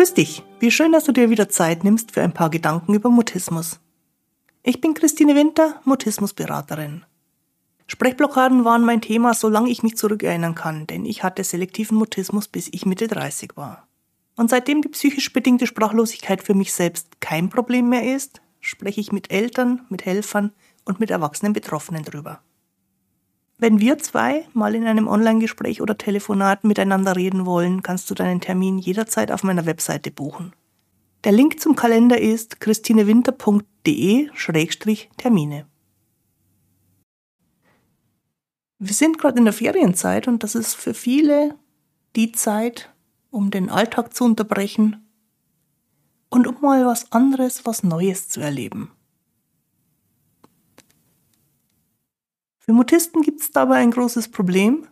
Grüß dich, wie schön, dass du dir wieder Zeit nimmst für ein paar Gedanken über Mutismus. Ich bin Christine Winter, Mutismusberaterin. Sprechblockaden waren mein Thema, solange ich mich zurückerinnern kann, denn ich hatte selektiven Mutismus, bis ich Mitte 30 war. Und seitdem die psychisch bedingte Sprachlosigkeit für mich selbst kein Problem mehr ist, spreche ich mit Eltern, mit Helfern und mit erwachsenen Betroffenen drüber. Wenn wir zwei mal in einem Online-Gespräch oder Telefonat miteinander reden wollen, kannst du deinen Termin jederzeit auf meiner Webseite buchen. Der Link zum Kalender ist christinewinter.de/Termine. Wir sind gerade in der Ferienzeit und das ist für viele die Zeit, um den Alltag zu unterbrechen und um mal was anderes, was Neues zu erleben. Für Mutisten gibt es dabei ein großes Problem.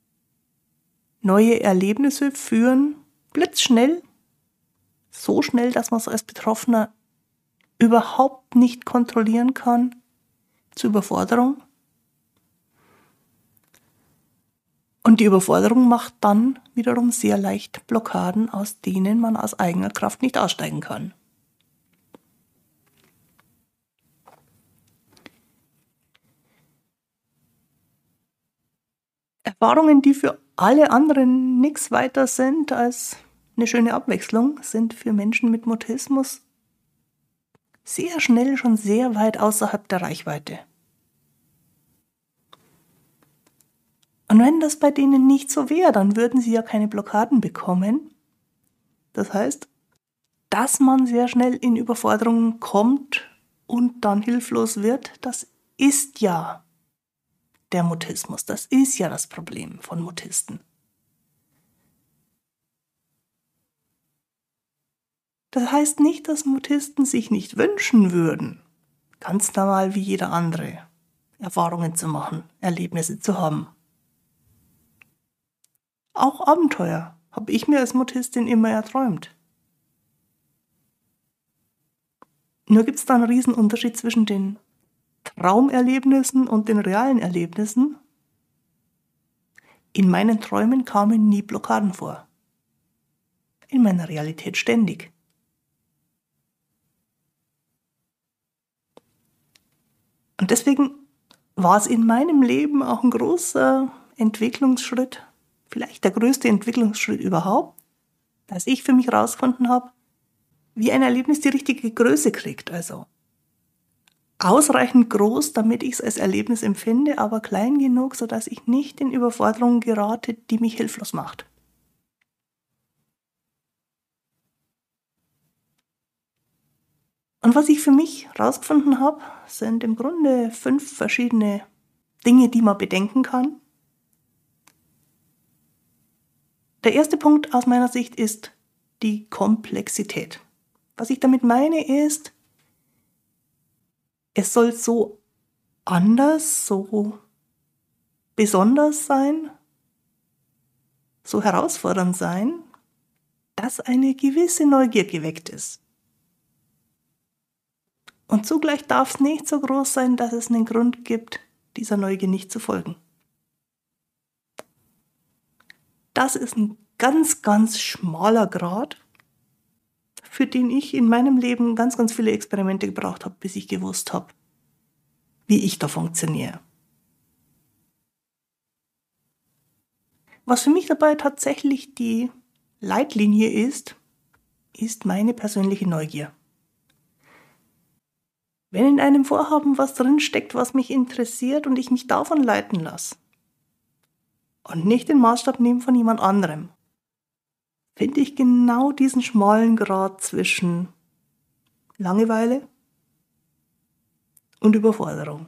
Neue Erlebnisse führen blitzschnell, so schnell, dass man es als Betroffener überhaupt nicht kontrollieren kann, zur Überforderung. Und die Überforderung macht dann wiederum sehr leicht Blockaden, aus denen man aus eigener Kraft nicht aussteigen kann. Erfahrungen, die für alle anderen nichts weiter sind als eine schöne Abwechslung, sind für Menschen mit Mutismus sehr schnell schon sehr weit außerhalb der Reichweite. Und wenn das bei denen nicht so wäre, dann würden sie ja keine Blockaden bekommen. Das heißt, dass man sehr schnell in Überforderungen kommt und dann hilflos wird, das ist ja der Mutismus. Das ist ja das Problem von Mutisten. Das heißt nicht, dass Mutisten sich nicht wünschen würden, ganz normal wie jeder andere, Erfahrungen zu machen, Erlebnisse zu haben. Auch Abenteuer habe ich mir als Mutistin immer erträumt. Nur gibt es da einen riesen Unterschied zwischen den Traumerlebnissen und den realen Erlebnissen. In meinen Träumen kamen nie Blockaden vor. In meiner Realität ständig. Und deswegen war es in meinem Leben auch ein großer Entwicklungsschritt, vielleicht der größte Entwicklungsschritt überhaupt, dass ich für mich herausgefunden habe, wie ein Erlebnis die richtige Größe kriegt. Also ausreichend groß, damit ich es als Erlebnis empfinde, aber klein genug, sodass ich nicht in Überforderungen gerate, die mich hilflos macht. Und was ich für mich herausgefunden habe, sind im Grunde 5 verschiedene Dinge, die man bedenken kann. Der erste Punkt aus meiner Sicht ist die Komplexität. Was ich damit meine ist, es soll so anders, so besonders sein, so herausfordernd sein, dass eine gewisse Neugier geweckt ist. Und zugleich darf es nicht so groß sein, dass es einen Grund gibt, dieser Neugier nicht zu folgen. Das ist ein ganz, ganz schmaler Grat, für den ich in meinem Leben ganz, ganz viele Experimente gebraucht habe, bis ich gewusst habe, wie ich da funktioniere. Was für mich dabei tatsächlich die Leitlinie ist meine persönliche Neugier. Wenn in einem Vorhaben was drinsteckt, was mich interessiert und ich mich davon leiten lasse und nicht den Maßstab nehme von jemand anderem, finde ich genau diesen schmalen Grat zwischen Langeweile und Überforderung.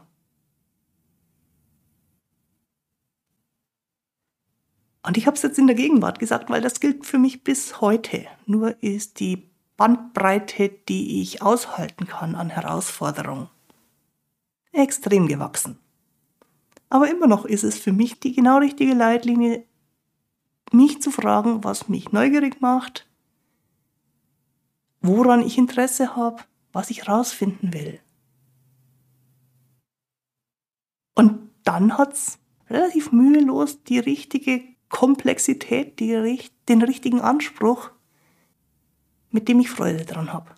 Und ich habe es jetzt in der Gegenwart gesagt, weil das gilt für mich bis heute. Nur ist die Bandbreite, die ich aushalten kann an Herausforderungen, extrem gewachsen. Aber immer noch ist es für mich die genau richtige Leitlinie, mich zu fragen, was mich neugierig macht, woran ich Interesse habe, was ich rausfinden will. Und dann hat es relativ mühelos die richtige Komplexität, den richtigen Anspruch, mit dem ich Freude dran habe.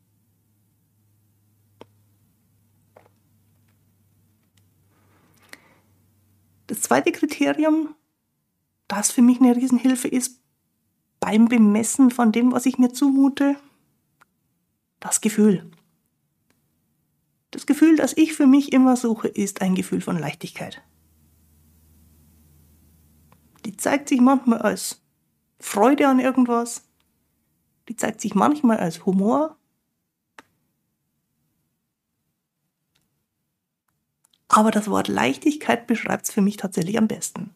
Das zweite Kriterium, das für mich eine Riesenhilfe ist, beim Bemessen von dem, was ich mir zumute, das Gefühl. Das Gefühl, das ich für mich immer suche, ist ein Gefühl von Leichtigkeit. Die zeigt sich manchmal als Freude an irgendwas, die zeigt sich manchmal als Humor, aber das Wort Leichtigkeit beschreibt es für mich tatsächlich am besten.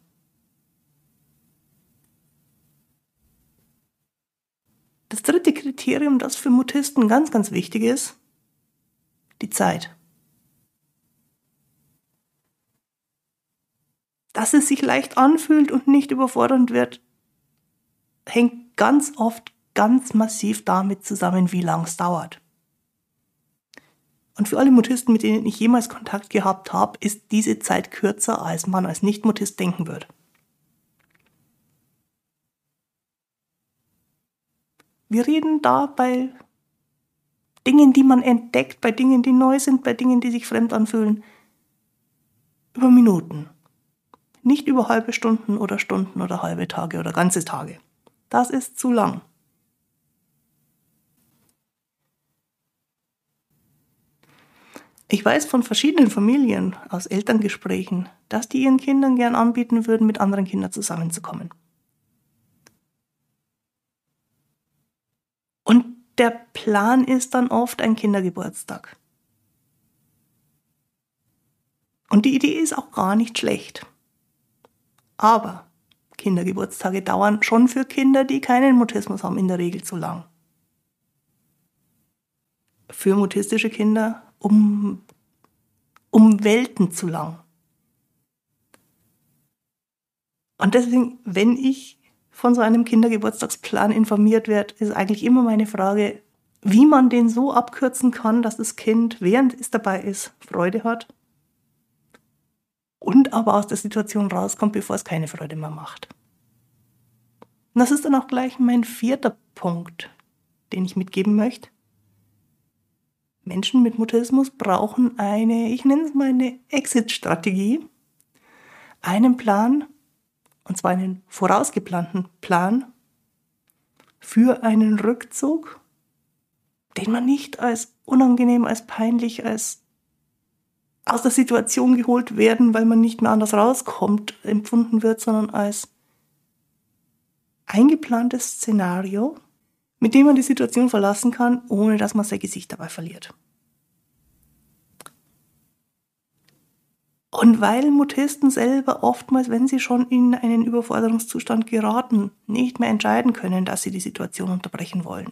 Das dritte Kriterium, das für Mutisten ganz, ganz wichtig ist, die Zeit. Dass es sich leicht anfühlt und nicht überfordernd wird, hängt ganz oft ganz massiv damit zusammen, wie lang es dauert. Und für alle Mutisten, mit denen ich jemals Kontakt gehabt habe, ist diese Zeit kürzer, als man als Nicht-Mutist denken würde. Wir reden da bei Dingen, die man entdeckt, bei Dingen, die neu sind, bei Dingen, die sich fremd anfühlen, über Minuten. Nicht über halbe Stunden oder halbe Tage oder ganze Tage. Das ist zu lang. Ich weiß von verschiedenen Familien aus Elterngesprächen, dass die ihren Kindern gern anbieten würden, mit anderen Kindern zusammenzukommen. Und der Plan ist dann oft ein Kindergeburtstag. Und die Idee ist auch gar nicht schlecht. Aber Kindergeburtstage dauern schon für Kinder, die keinen Mutismus haben, in der Regel zu lang. Für mutistische Kinder um Welten zu lang. Und deswegen, wenn ich von so einem Kindergeburtstagsplan informiert werde, ist eigentlich immer meine Frage, wie man den so abkürzen kann, dass das Kind, während es dabei ist, Freude hat und aber aus der Situation rauskommt, bevor es keine Freude mehr macht. Und das ist dann auch gleich mein vierter Punkt, den ich mitgeben möchte. Menschen mit Mutismus brauchen ich nenne es mal eine Exit-Strategie, einen Plan, und zwar einen vorausgeplanten Plan für einen Rückzug, den man nicht als unangenehm, als peinlich, als aus der Situation geholt werden, weil man nicht mehr anders rauskommt, empfunden wird, sondern als eingeplantes Szenario, mit dem man die Situation verlassen kann, ohne dass man sein Gesicht dabei verliert. Und weil Mutisten selber oftmals, wenn sie schon in einen Überforderungszustand geraten, nicht mehr entscheiden können, dass sie die Situation unterbrechen wollen,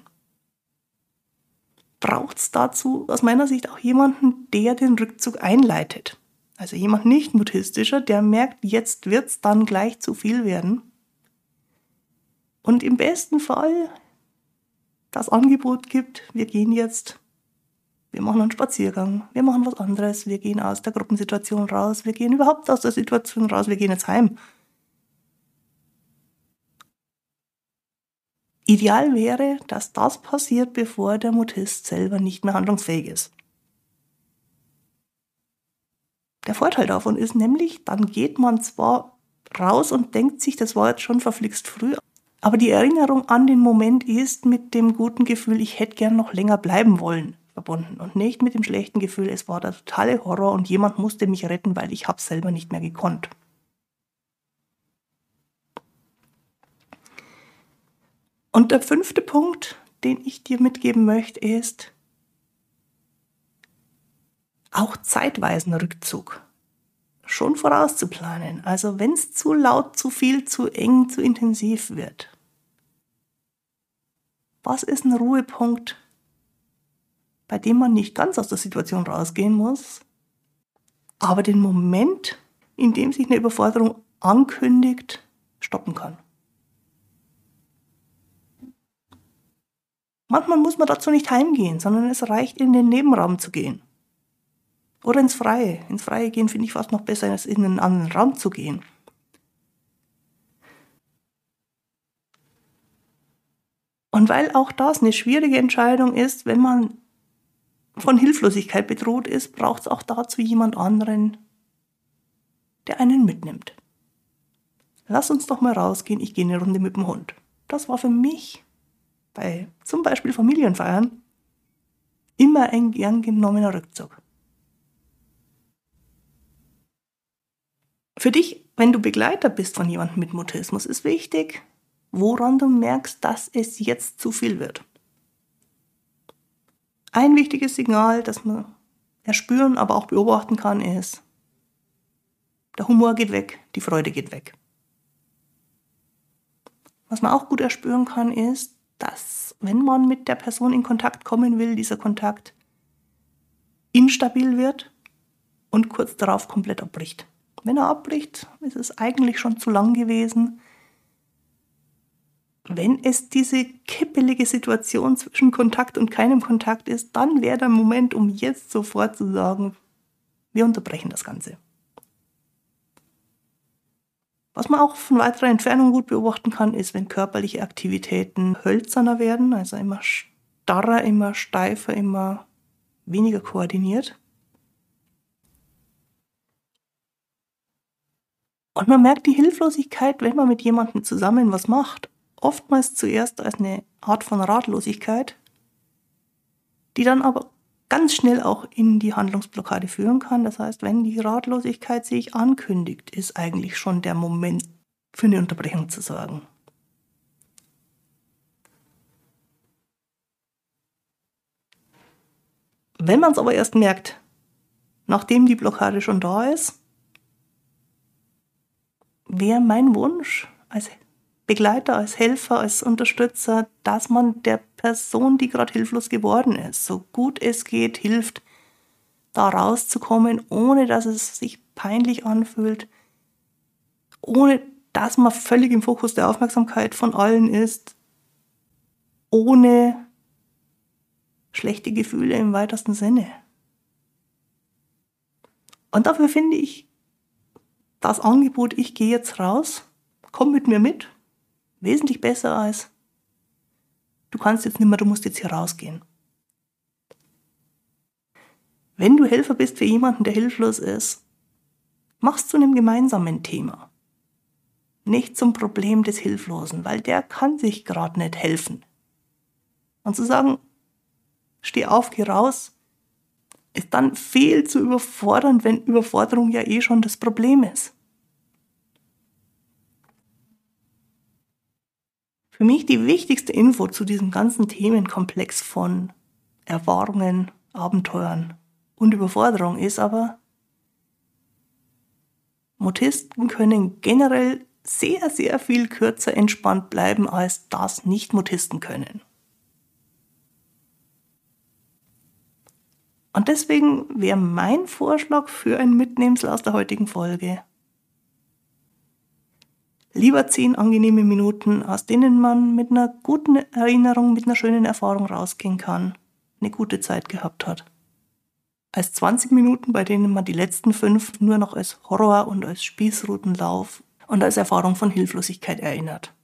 braucht es dazu aus meiner Sicht auch jemanden, der den Rückzug einleitet. Also jemand nicht mutistischer, der merkt, jetzt wird es dann gleich zu viel werden. Und im besten Fall das Angebot gibt, wir machen einen Spaziergang, wir machen was anderes, wir gehen aus der Gruppensituation raus, wir gehen überhaupt aus der Situation raus, wir gehen jetzt heim. Ideal wäre, dass das passiert, bevor der Mutist selber nicht mehr handlungsfähig ist. Der Vorteil davon ist nämlich, dann geht man zwar raus und denkt sich, das war jetzt schon verflixt früh, aber die Erinnerung an den Moment ist mit dem guten Gefühl, ich hätte gern noch länger bleiben wollen, verbunden und nicht mit dem schlechten Gefühl, es war der totale Horror und jemand musste mich retten, weil ich habe es selber nicht mehr gekonnt. Und der fünfte Punkt, den ich dir mitgeben möchte, ist auch zeitweisen Rückzug schon vorauszuplanen. Also wenn es zu laut, zu viel, zu eng, zu intensiv wird. Was ist ein Ruhepunkt, bei dem man nicht ganz aus der Situation rausgehen muss, aber den Moment, in dem sich eine Überforderung ankündigt, stoppen kann? Manchmal muss man dazu nicht heimgehen, sondern es reicht, in den Nebenraum zu gehen. Oder ins Freie. Ins Freie gehen finde ich fast noch besser, als in einen anderen Raum zu gehen. Und weil auch das eine schwierige Entscheidung ist, wenn man von Hilflosigkeit bedroht ist, braucht es auch dazu jemand anderen, der einen mitnimmt. Lass uns doch mal rausgehen, ich gehe eine Runde mit dem Hund. Das war für mich bei zum Beispiel Familienfeiern immer ein gern genommener Rückzug. Für dich, wenn du Begleiter bist von jemandem mit Mutismus, ist wichtig, woran du merkst, dass es jetzt zu viel wird. Ein wichtiges Signal, das man erspüren, aber auch beobachten kann, ist, der Humor geht weg, die Freude geht weg. Was man auch gut erspüren kann, ist, dass, wenn man mit der Person in Kontakt kommen will, dieser Kontakt instabil wird und kurz darauf komplett abbricht. Wenn er abbricht, ist es eigentlich schon zu lang gewesen. Wenn es diese kippelige Situation zwischen Kontakt und keinem Kontakt ist, dann wäre der Moment, um jetzt sofort zu sagen, wir unterbrechen das Ganze. Was man auch von weiterer Entfernung gut beobachten kann, ist, wenn körperliche Aktivitäten hölzerner werden, also immer starrer, immer steifer, immer weniger koordiniert. Und man merkt die Hilflosigkeit, wenn man mit jemandem zusammen was macht, oftmals zuerst als eine Art von Ratlosigkeit, die dann aber ganz schnell auch in die Handlungsblockade führen kann. Das heißt, wenn die Ratlosigkeit sich ankündigt, ist eigentlich schon der Moment für eine Unterbrechung zu sorgen. Wenn man es aber erst merkt, nachdem die Blockade schon da ist, wäre mein Wunsch als Begleiter, als Helfer, als Unterstützer, dass man der Person, die gerade hilflos geworden ist, so gut es geht, hilft, da rauszukommen, ohne dass es sich peinlich anfühlt, ohne dass man völlig im Fokus der Aufmerksamkeit von allen ist, ohne schlechte Gefühle im weitesten Sinne. Und dafür finde ich das Angebot, ich gehe jetzt raus, komm mit mir mit, wesentlich besser als du kannst jetzt nicht mehr, du musst jetzt hier rausgehen. Wenn du Helfer bist für jemanden, der hilflos ist, mach's zu einem gemeinsamen Thema. Nicht zum Problem des Hilflosen, weil der kann sich gerade nicht helfen. Und zu sagen, steh auf, geh raus, ist dann viel zu überfordernd, wenn Überforderung ja eh schon das Problem ist. Für mich die wichtigste Info zu diesem ganzen Themenkomplex von Erfahrungen, Abenteuern und Überforderung ist aber, Mutisten können generell sehr, sehr viel kürzer entspannt bleiben, als das Nicht-Mutisten können. Und deswegen wäre mein Vorschlag für ein Mitnehmsel aus der heutigen Folge: lieber 10 angenehme Minuten, aus denen man mit einer guten Erinnerung, mit einer schönen Erfahrung rausgehen kann, eine gute Zeit gehabt hat, als 20 Minuten, bei denen man die letzten 5 nur noch als Horror und als Spießrutenlauf und als Erfahrung von Hilflosigkeit erinnert.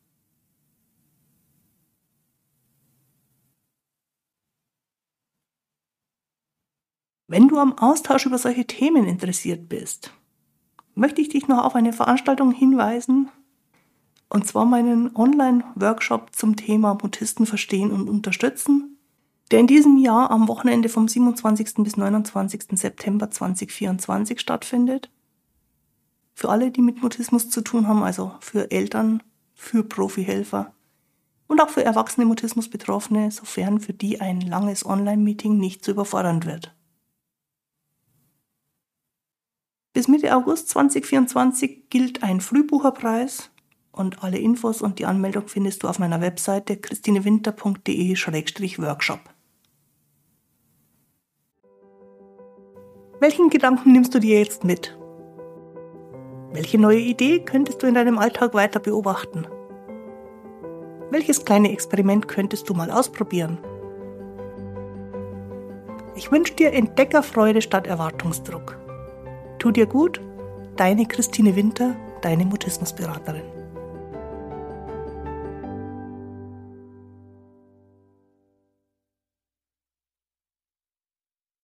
Wenn du am Austausch über solche Themen interessiert bist, möchte ich dich noch auf eine Veranstaltung hinweisen, und zwar meinen Online-Workshop zum Thema Mutisten verstehen und unterstützen, der in diesem Jahr am Wochenende vom 27. bis 29. September 2024 stattfindet. Für alle, die mit Mutismus zu tun haben, also für Eltern, für Profi-Helfer und auch für erwachsene Mutismus-Betroffene, sofern für die ein langes Online-Meeting nicht zu überfordernd wird. Bis Mitte August 2024 gilt ein Frühbucherpreis und alle Infos und die Anmeldung findest du auf meiner Webseite christinewinter.de/workshop. Welchen Gedanken nimmst du dir jetzt mit? Welche neue Idee könntest du in deinem Alltag weiter beobachten? Welches kleine Experiment könntest du mal ausprobieren? Ich wünsche dir Entdeckerfreude statt Erwartungsdruck. Tu dir gut, deine Christine Winter, deine Mutismusberaterin.